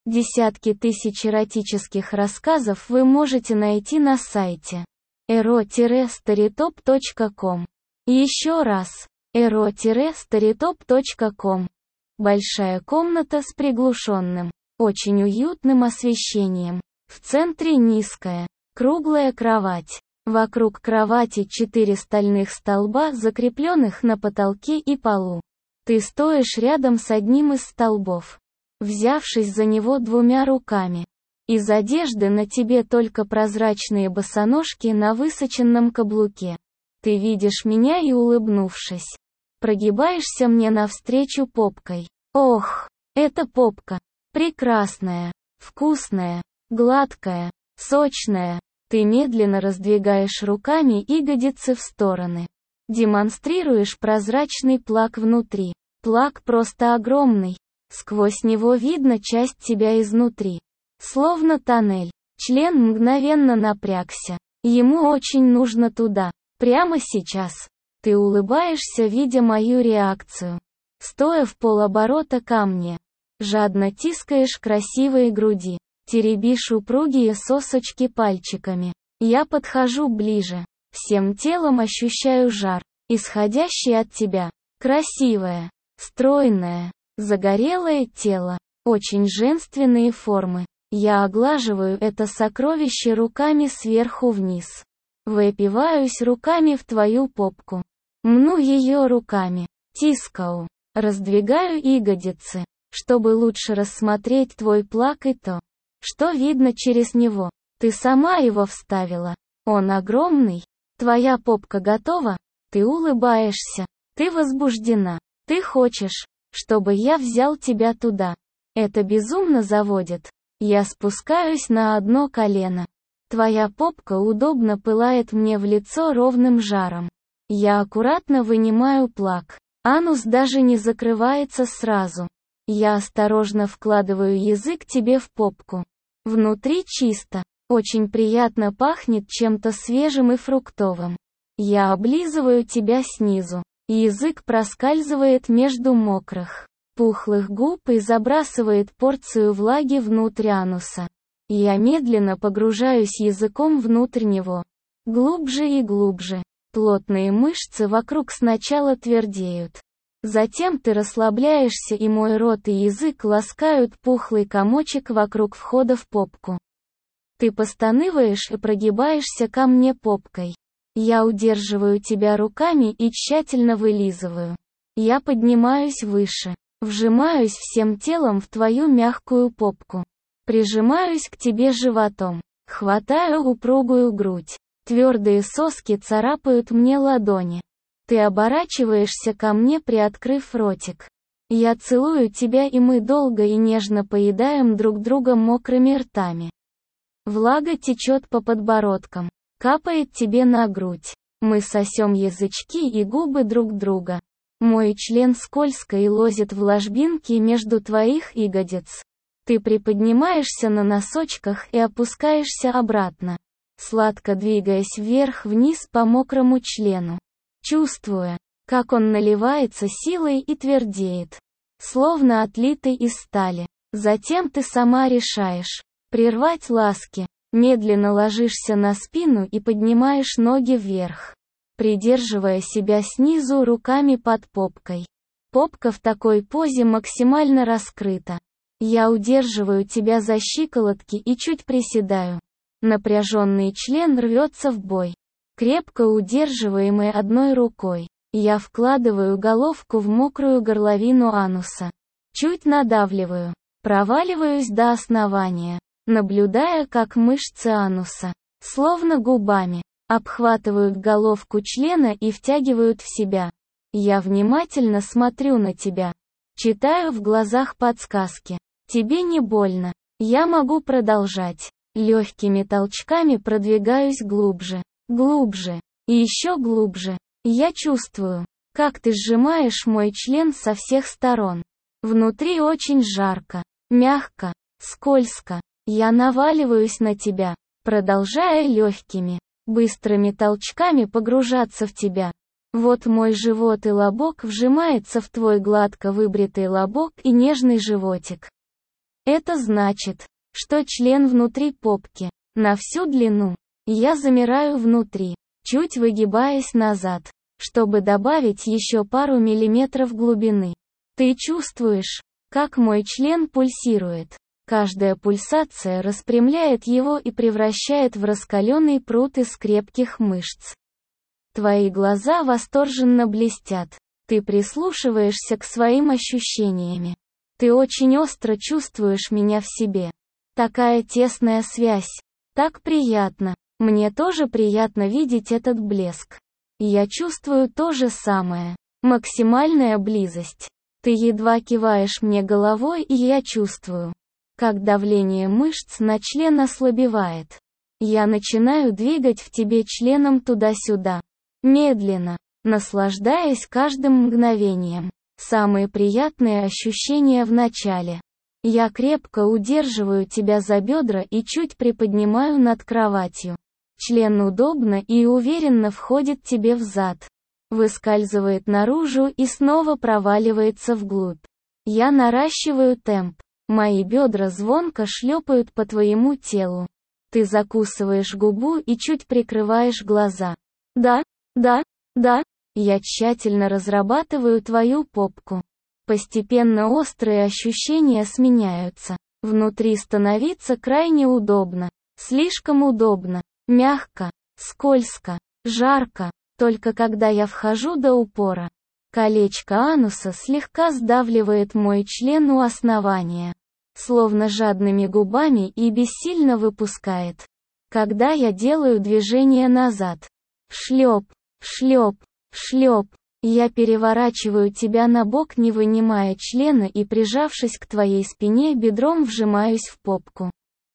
Десятки тысяч эротических рассказов вы можете найти на сайте ero-storytop.com. Еще раз, ero-storytop.com. Большая комната с приглушенным, очень уютным освещением. В центре низкая, круглая кровать. Вокруг кровати 4 стальных столба, закрепленных на потолке и полу. Ты стоишь рядом с одним из столбов, взявшись за него 2 руками. Из одежды на тебе только прозрачные босоножки на высоченном каблуке. Ты видишь меня и, улыбнувшись, прогибаешься мне навстречу попкой. Ох, эта попка! Прекрасная, вкусная, гладкая, сочная. Ты медленно раздвигаешь руками ягодицы в стороны. Демонстрируешь прозрачный плаг внутри. Плаг просто огромный. Сквозь него видно часть тебя изнутри. Словно тоннель. Член мгновенно напрягся. Ему очень нужно туда. Прямо сейчас. Ты улыбаешься, видя мою реакцию. Стоя в полоборота ко мне. Жадно тискаешь красивые груди. Теребишь упругие сосочки пальчиками. Я подхожу ближе. Всем телом ощущаю жар, исходящий от тебя. Красивое, стройное, загорелое тело. Очень женственные формы. Я оглаживаю это сокровище руками сверху вниз. Выпиваюсь руками в твою попку. Мну ее руками. Тискаю. Раздвигаю ягодицы, чтобы лучше рассмотреть твой плаг и то, что видно через него. Ты сама его вставила. Он огромный. Твоя попка готова? Ты улыбаешься. Ты возбуждена. Ты хочешь, чтобы я взял тебя туда. Это безумно заводит. Я спускаюсь на одно колено. Твоя попка удобно пылает мне в лицо ровным жаром. Я аккуратно вынимаю плаг. Анус даже не закрывается сразу. Я осторожно вкладываю язык тебе в попку. Внутри чисто. Очень приятно пахнет чем-то свежим и фруктовым. Я облизываю тебя снизу. Язык проскальзывает между мокрых, пухлых губ и забрасывает порцию влаги внутрь ануса. Я медленно погружаюсь языком внутрь него. Глубже и глубже. Плотные мышцы вокруг сначала твердеют. Затем ты расслабляешься, и мой рот и язык ласкают пухлый комочек вокруг входа в попку. Ты постанываешь и прогибаешься ко мне попкой. Я удерживаю тебя руками и тщательно вылизываю. Я поднимаюсь выше, вжимаюсь всем телом в твою мягкую попку. Прижимаюсь к тебе животом, хватаю упругую грудь. Твердые соски царапают мне ладони. Ты оборачиваешься ко мне, приоткрыв ротик. Я целую тебя, и мы долго и нежно поедаем друг друга мокрыми ртами. Влага течет по подбородкам, капает тебе на грудь. Мы сосем язычки и губы друг друга. Мой член скользко и лозит в ложбинки между твоих ягодиц. Ты приподнимаешься на носочках и опускаешься обратно, сладко двигаясь вверх-вниз по мокрому члену. Чувствуя, как он наливается силой и твердеет, словно отлитый из стали. Затем ты сама решаешь прервать ласки. Медленно ложишься на спину и поднимаешь ноги вверх, придерживая себя снизу руками под попкой. Попка в такой позе максимально раскрыта. Я удерживаю тебя за щиколотки и чуть приседаю. Напряженный член рвется в бой, крепко удерживаемый одной рукой. Я вкладываю головку в мокрую горловину ануса. Чуть надавливаю. Проваливаюсь до основания, наблюдая, как мышцы ануса, словно губами, обхватывают головку члена и втягивают в себя. Я внимательно смотрю на тебя. Читаю в глазах подсказки. Тебе не больно. Я могу продолжать. Легкими толчками продвигаюсь глубже, глубже, и еще глубже. Я чувствую, как ты сжимаешь мой член со всех сторон. Внутри очень жарко, мягко, скользко. Я наваливаюсь на тебя, продолжая легкими, быстрыми толчками погружаться в тебя. Вот мой живот и лобок вжимается в твой гладко выбритый лобок и нежный животик. Это значит, что член внутри попки, на всю длину. Я замираю внутри, чуть выгибаясь назад, чтобы добавить еще пару миллиметров глубины. Ты чувствуешь, как мой член пульсирует. Каждая пульсация распрямляет его и превращает в раскаленный пруд из крепких мышц. Твои глаза восторженно блестят. Ты прислушиваешься к своим ощущениям. Ты очень остро чувствуешь меня в себе. Такая тесная связь. Так приятно. Мне тоже приятно видеть этот блеск. Я чувствую то же самое. Максимальная близость. Ты едва киваешь мне головой, и я чувствую, как давление мышц на член ослабевает. Я начинаю двигать в тебе членом туда-сюда. Медленно, наслаждаясь каждым мгновением. Самые приятные ощущения в начале. Я крепко удерживаю тебя за бедра и чуть приподнимаю над кроватью. Член удобно и уверенно входит тебе в зад. Выскальзывает наружу и снова проваливается вглубь. Я наращиваю темп. Мои бедра звонко шлепают по твоему телу. Ты закусываешь губу и чуть прикрываешь глаза. Да, да, да. Я тщательно разрабатываю твою попку. Постепенно острые ощущения сменяются. Внутри становится крайне удобно. Слишком удобно. Мягко, скользко, жарко. Только когда я вхожу до упора. Колечко ануса слегка сдавливает мой член у основания. Словно жадными губами и бессильно выпускает. Когда я делаю движение назад. Шлеп, шлеп, шлеп. Я переворачиваю тебя на бок, не вынимая члена, и, прижавшись к твоей спине, бедром вжимаюсь в попку.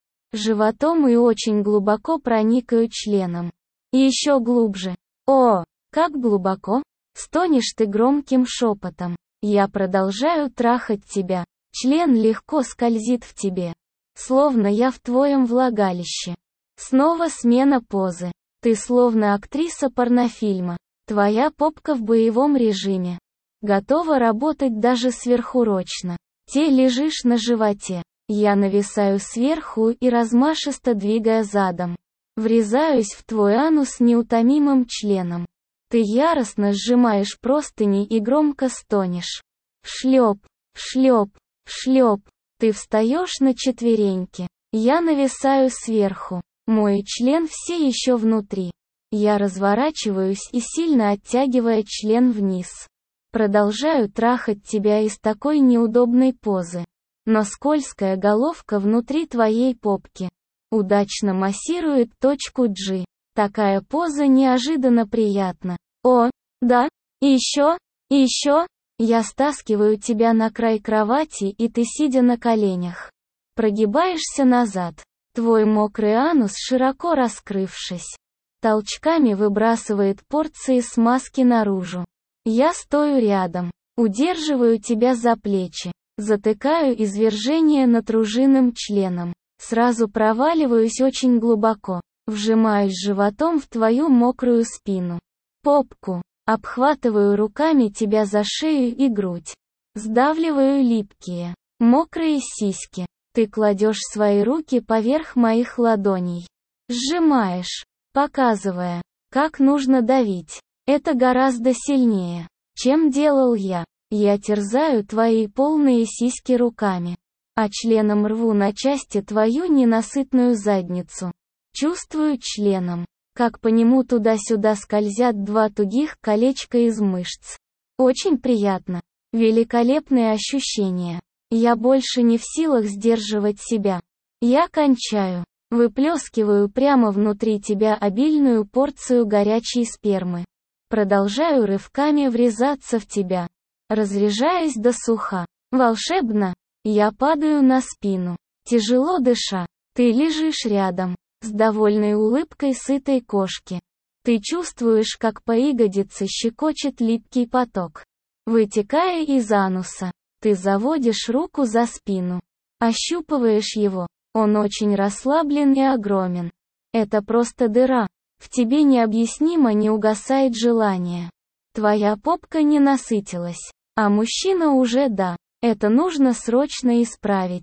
Животом и очень глубоко проникаю членом. И еще глубже. О, как глубоко! Стонешь ты громким шепотом. Я продолжаю трахать тебя. Член легко скользит в тебе. Словно я в твоем влагалище. Снова смена позы. Ты словно актриса порнофильма. Твоя попка в боевом режиме. Готова работать даже сверхурочно. Ты лежишь на животе. Я нависаю сверху и, размашисто двигая задом, врезаюсь в твой анус неутомимым членом. Ты яростно сжимаешь простыни и громко стонешь. Шлеп, шлеп, шлеп. Ты встаешь на четвереньки. Я нависаю сверху. Мой член все еще внутри. Я разворачиваюсь и, сильно оттягивая член вниз, продолжаю трахать тебя из такой неудобной позы. Но скользкая головка внутри твоей попки удачно массирует точку G. Такая поза неожиданно приятна. О, да, и еще, и еще. Я стаскиваю тебя на край кровати, и ты, сидя на коленях, прогибаешься назад. Твой мокрый анус, широко раскрывшись, толчками выбрасывает порции смазки наружу. Я стою рядом, удерживаю тебя за плечи, затыкаю извержение натруженным членом. Сразу проваливаюсь очень глубоко, вжимаюсь животом в твою мокрую спину. Попку. Обхватываю руками тебя за шею и грудь. Сдавливаю липкие, мокрые сиськи. Ты кладешь свои руки поверх моих ладоней. Сжимаешь, показывая, как нужно давить. Это гораздо сильнее, чем делал я. Я терзаю твои полные сиськи руками, а членом рву на части твою ненасытную задницу. Чувствую членом, как по нему туда-сюда скользят два тугих колечка из мышц. Очень приятно. Великолепные ощущения. Я больше не в силах сдерживать себя. Я кончаю. Выплескиваю прямо внутри тебя обильную порцию горячей спермы. Продолжаю рывками врезаться в тебя, разряжаясь до суха. Волшебно. Я падаю на спину, тяжело дыша. Ты лежишь рядом, с довольной улыбкой сытой кошки. Ты чувствуешь, как по ягодице щекочет липкий поток, вытекая из ануса. Ты заводишь руку за спину, ощупываешь его. Он очень расслаблен и огромен. Это просто дыра. В тебе необъяснимо не угасает желание. Твоя попка не насытилась, а мужчина уже да. Это нужно срочно исправить.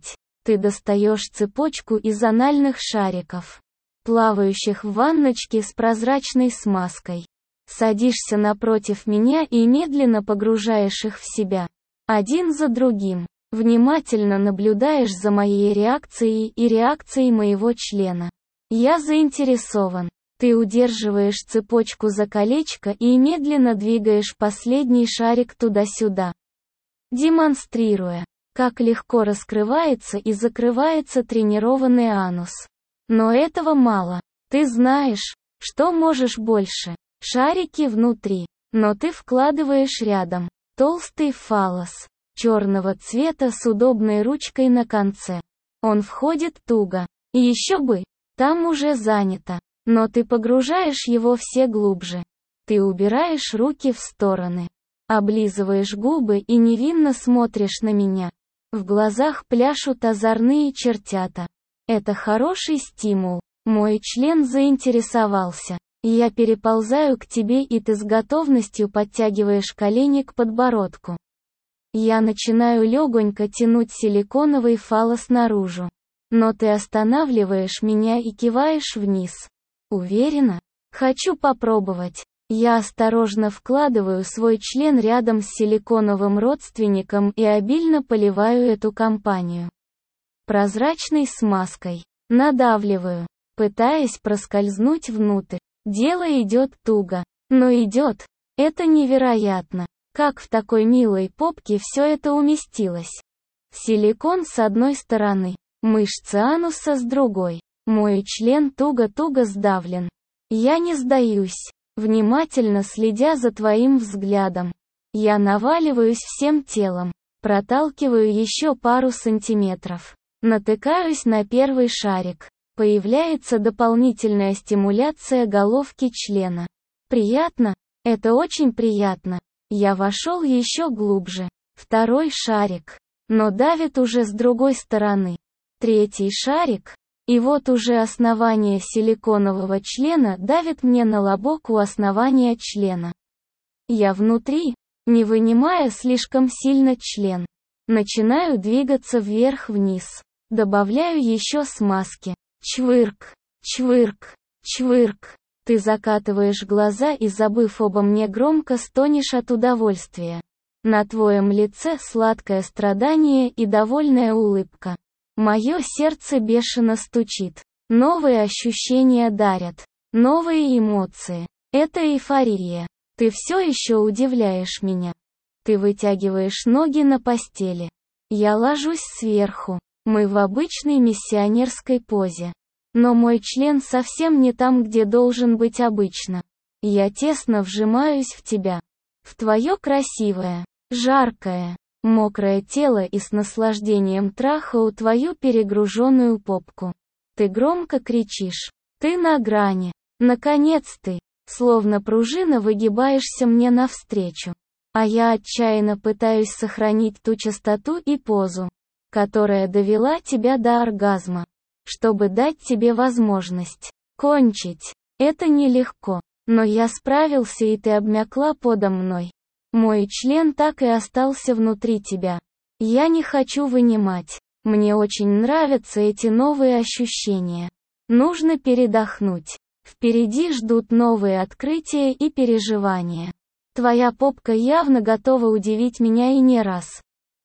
Ты достаешь цепочку из анальных шариков, плавающих в ванночке с прозрачной смазкой. Садишься напротив меня и медленно погружаешь их в себя. Один за другим. Внимательно наблюдаешь за моей реакцией и реакцией моего члена. Я заинтересован. Ты удерживаешь цепочку за колечко и медленно двигаешь последний шарик туда-сюда, демонстрируя, как легко раскрывается и закрывается тренированный анус. Но этого мало. Ты знаешь, что можешь больше. Шарики внутри, но ты вкладываешь рядом толстый фаллос, черного цвета с удобной ручкой на конце. Он входит туго. И еще бы, там уже занято. Но ты погружаешь его все глубже. Ты убираешь руки в стороны, облизываешь губы и невинно смотришь на меня. В глазах пляшут озорные чертята. Это хороший стимул. Мой член заинтересовался. Я переползаю к тебе, и ты с готовностью подтягиваешь колени к подбородку. Я начинаю легонько тянуть силиконовый фаллос наружу. Но ты останавливаешь меня и киваешь вниз. Уверена? Хочу попробовать. Я осторожно вкладываю свой член рядом с силиконовым родственником и обильно поливаю эту компанию прозрачной смазкой. Надавливаю, пытаясь проскользнуть внутрь. Дело идет туго. Но идет. Это невероятно. Как в такой милой попке все это уместилось. Силикон с одной стороны, мышцы ануса с другой. Мой член туго-туго сдавлен. Я не сдаюсь, внимательно следя за твоим взглядом. Я наваливаюсь всем телом, проталкиваю еще пару сантиметров. Натыкаюсь на первый шарик. Появляется дополнительная стимуляция головки члена. Приятно? Это очень приятно. Я вошел еще глубже. Второй шарик. Но давит уже с другой стороны. Третий шарик. И вот уже основание силиконового члена давит мне на лобок у основания члена. Я внутри, не вынимая слишком сильно член. Начинаю двигаться вверх-вниз. Добавляю еще смазки. Чвырк, чвырк, чвырк. Ты закатываешь глаза и, забыв обо мне, громко стонешь от удовольствия. На твоем лице сладкое страдание и довольная улыбка. Мое сердце бешено стучит. Новые ощущения дарят. Новые эмоции. Это эйфория. Ты все еще удивляешь меня. Ты вытягиваешь ноги на постели. Я ложусь сверху. Мы в обычной миссионерской позе. Но мой член совсем не там, где должен быть обычно. Я тесно вжимаюсь в тебя. В твое красивое, жаркое, мокрое тело и с наслаждением трахаю твою перегруженную попку. Ты громко кричишь. Ты на грани. Наконец ты, словно пружина, выгибаешься мне навстречу. А я отчаянно пытаюсь сохранить ту частоту и позу, которая довела тебя до оргазма, чтобы дать тебе возможность кончить. Это нелегко, но я справился, и ты обмякла подо мной. Мой член так и остался внутри тебя. Я не хочу вынимать. Мне очень нравятся эти новые ощущения. Нужно передохнуть. Впереди ждут новые открытия и переживания. Твоя попка явно готова удивить меня и не раз.